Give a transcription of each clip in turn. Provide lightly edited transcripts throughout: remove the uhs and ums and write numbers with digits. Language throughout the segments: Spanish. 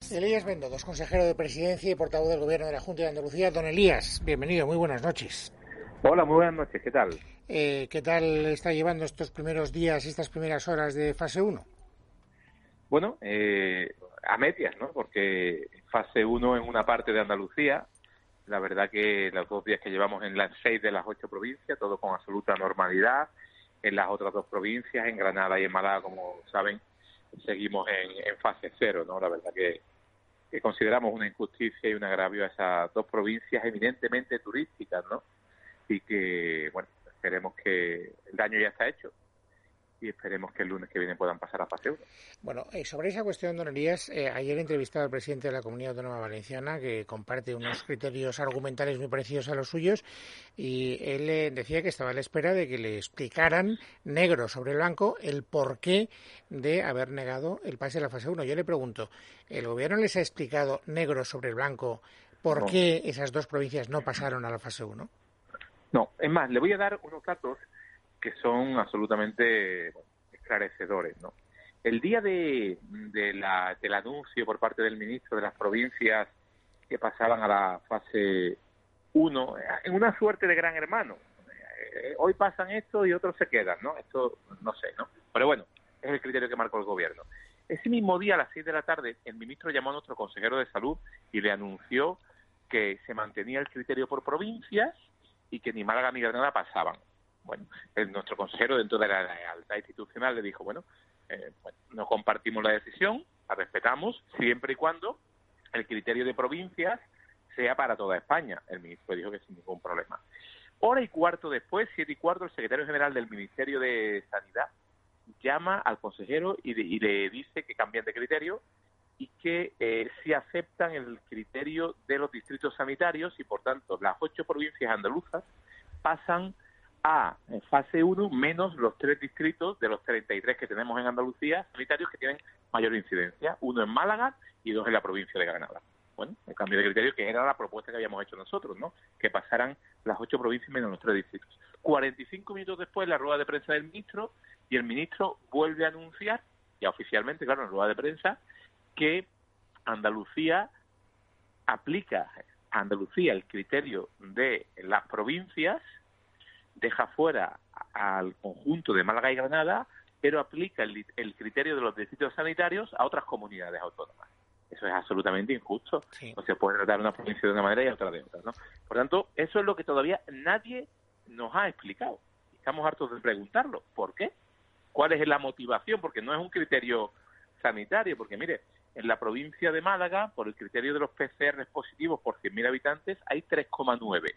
Elías Bendodo, consejero de Presidencia y portavoz del Gobierno de la Junta de Andalucía. Don Elías, bienvenido, muy buenas noches. Hola, muy buenas noches, ¿qué tal? ¿Qué tal está llevando estos primeros días, estas primeras horas de fase 1? Bueno, a medias, ¿no? Porque fase 1 en una parte de Andalucía, la verdad que los 2 días que llevamos en las 6 de las 8 provincias, todo con absoluta normalidad. En las otras 2 provincias, en Granada y en Málaga, como saben, seguimos en fase 0, ¿no? La verdad que consideramos una injusticia y un agravio a esas 2 provincias eminentemente turísticas, ¿no? Y que, bueno, esperemos que el daño ya está hecho y esperemos que el lunes que viene puedan pasar a fase 1. Bueno, sobre esa cuestión, don Elías, ayer he entrevistado al presidente de la Comunidad Autónoma Valenciana, que comparte unos criterios argumentales muy parecidos a los suyos, y él decía que estaba a la espera de que le explicaran, negro sobre blanco, el porqué de haber negado el pase de la fase 1. Yo le pregunto, ¿el Gobierno les ha explicado, negro sobre blanco, por qué esas 2 provincias no pasaron a la fase 1? No, es más, le voy a dar unos datos que son absolutamente esclarecedores, ¿no? El día del anuncio por parte del ministro de las provincias que pasaban a la fase 1, en una suerte de gran hermano. Hoy pasan esto y otros se quedan, ¿no? Esto no sé, ¿no? Pero bueno, es el criterio que marcó el Gobierno. Ese mismo día, a las 6 de la tarde, el ministro llamó a nuestro consejero de Salud y le anunció que se mantenía el criterio por provincias y que ni Málaga ni Granada pasaban. Bueno, nuestro consejero, dentro de la lealtad institucional, le dijo, bueno, no compartimos la decisión, la respetamos, siempre y cuando el criterio de provincias sea para toda España. El ministro dijo que sin ningún problema. Hora y cuarto después, 7:15, el secretario general del Ministerio de Sanidad llama al consejero y le dice que cambian de criterio y que si aceptan el criterio de los distritos sanitarios y, por tanto, las 8 provincias andaluzas pasan a fase 1 menos los 3 distritos de los 33 que tenemos en Andalucía sanitarios que tienen mayor incidencia, 1 en Málaga y 2 en la provincia de Granada. Bueno, el cambio de criterio que era la propuesta que habíamos hecho nosotros, ¿no? Que pasaran las 8 provincias menos los 3 distritos. 45 minutos después, la rueda de prensa del ministro, y el ministro vuelve a anunciar, ya oficialmente, claro, en la rueda de prensa, que Andalucía aplica a Andalucía el criterio de las provincias, deja fuera al conjunto de Málaga y Granada, pero aplica el criterio de los distritos sanitarios a otras comunidades autónomas. Eso es absolutamente injusto. Sí. No se puede tratar una provincia de una manera y otra de otra, ¿no? Por tanto, eso es lo que todavía nadie nos ha explicado. Estamos hartos de preguntarlo. ¿Por qué? ¿Cuál es la motivación? Porque no es un criterio sanitario, porque mire, en la provincia de Málaga, por el criterio de los PCR positivos por 100.000 habitantes, hay 3,9.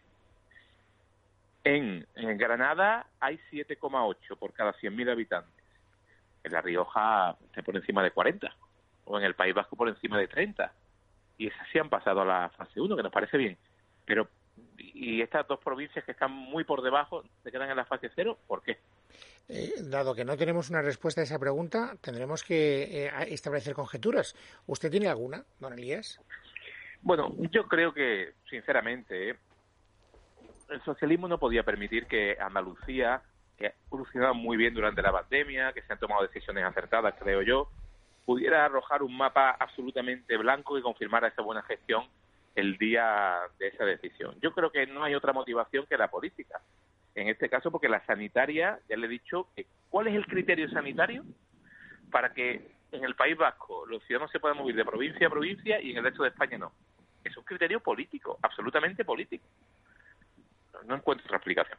En Granada hay 7,8 por cada 100.000 habitantes. En La Rioja está por encima de 40. O en el País Vasco por encima de 30. Y esas sí han pasado a la fase 1, que nos parece bien. Pero, ¿y estas 2 provincias que están muy por debajo se quedan en la fase 0? ¿Por qué? Dado que no tenemos una respuesta a esa pregunta, tendremos que establecer conjeturas. ¿Usted tiene alguna, don Elías? Bueno, yo creo que, sinceramente, el socialismo no podía permitir que Andalucía, que ha evolucionado muy bien durante la pandemia, que se han tomado decisiones acertadas, creo yo, pudiera arrojar un mapa absolutamente blanco y confirmar esa buena gestión el día de esa decisión. Yo creo que no hay otra motivación que la política. En este caso, porque la sanitaria, ya le he dicho, ¿cuál es el criterio sanitario para que en el País Vasco los ciudadanos se puedan mover de provincia a provincia y en el resto de España no? Es un criterio político, absolutamente político. No encuentro otra explicación.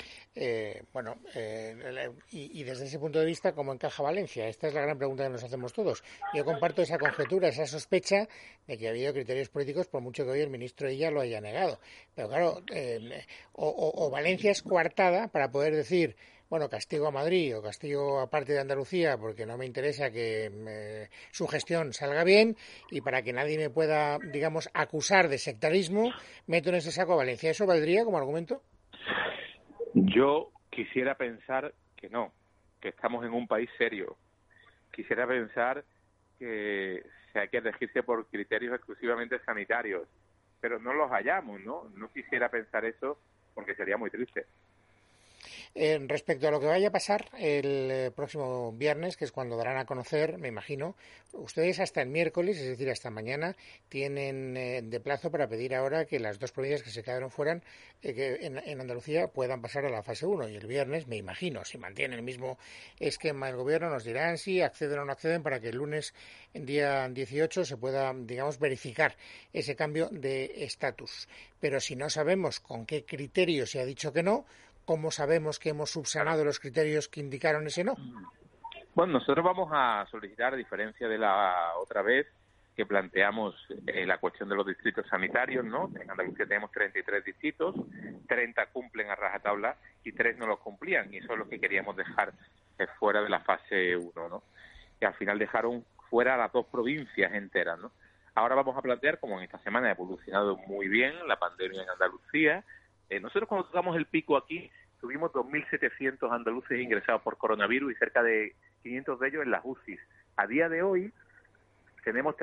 Y desde ese punto de vista, ¿cómo encaja Valencia? Esta es la gran pregunta que nos hacemos todos. Yo comparto esa conjetura, esa sospecha de que ha habido criterios políticos, por mucho que hoy el ministro ella lo haya negado. Pero claro, o Valencia es coartada para poder decir, bueno, castigo a Madrid o castigo a parte de Andalucía porque no me interesa que su gestión salga bien, y para que nadie me pueda, digamos, acusar de sectarismo, meto en ese saco a Valencia. ¿Eso valdría como argumento? Yo quisiera pensar que no, que estamos en un país serio. Quisiera pensar que hay que regirse por criterios exclusivamente sanitarios, pero no los hallamos, ¿no? No quisiera pensar eso porque sería muy triste. Respecto a lo que vaya a pasar el próximo viernes, que es cuando darán a conocer, me imagino, ustedes hasta el miércoles, es decir, hasta mañana, tienen de plazo para pedir ahora que las dos provincias que se quedaron fuera, que en Andalucía, puedan pasar a la fase 1. Y el viernes, me imagino, si mantiene el mismo esquema el gobierno, nos dirán si acceden o no acceden para que el lunes, en día 18, se pueda, digamos, verificar ese cambio de estatus. Pero si no sabemos con qué criterio se ha dicho que no, ¿cómo sabemos que hemos subsanado los criterios que indicaron ese no? Bueno, nosotros vamos a solicitar, a diferencia de la otra vez que planteamos la cuestión de los distritos sanitarios, ¿no? En Andalucía tenemos 33 distritos, 30 cumplen a rajatabla y 3 no los cumplían, y eso es lo que queríamos dejar fuera de la fase 1, ¿no? Y al final dejaron fuera a las 2 provincias enteras, ¿no? Ahora vamos a plantear, como en esta semana ha evolucionado muy bien la pandemia en Andalucía. Nosotros cuando tocamos el pico aquí tuvimos 2.700 andaluces ingresados por coronavirus y cerca de 500 de ellos en las UCIs. A día de hoy tenemos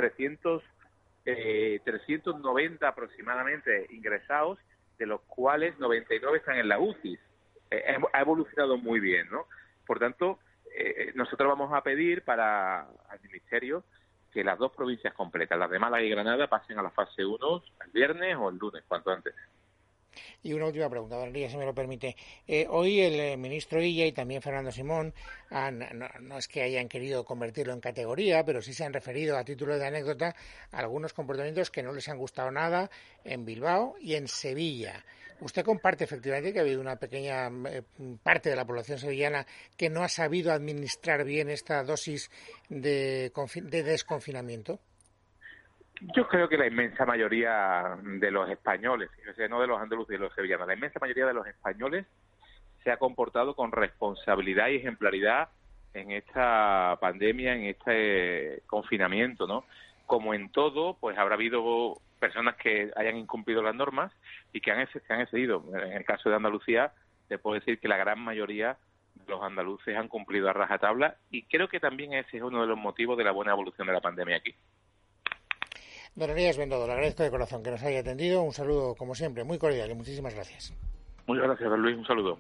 390 aproximadamente ingresados, de los cuales 99 están en la UCI. Ha evolucionado muy bien, ¿no? Por tanto, nosotros vamos a pedir al Ministerio que las 2 provincias completas, las de Málaga y Granada, pasen a la fase 1 el viernes o el lunes, cuanto antes. Y una última pregunta, don Elías, si me lo permite. Hoy el ministro Illa y también Fernando Simón no es que hayan querido convertirlo en categoría, pero sí se han referido a título de anécdota a algunos comportamientos que no les han gustado nada en Bilbao y en Sevilla. ¿Usted comparte efectivamente que ha habido una pequeña parte de la población sevillana que no ha sabido administrar bien esta dosis de desconfinamiento? Yo creo que la inmensa mayoría de los españoles, no de los andaluces y de los sevillanos, la inmensa mayoría de los españoles se ha comportado con responsabilidad y ejemplaridad en esta pandemia, en este confinamiento, ¿no? Como en todo, pues habrá habido personas que hayan incumplido las normas y que han excedido. En el caso de Andalucía, te puedo decir que la gran mayoría de los andaluces han cumplido a rajatabla, y creo que también ese es uno de los motivos de la buena evolución de la pandemia aquí. Don Elías Bendodo, le agradezco de corazón que nos haya atendido. Un saludo, como siempre, muy cordial y muchísimas gracias. Muchas gracias, don Luis. Un saludo.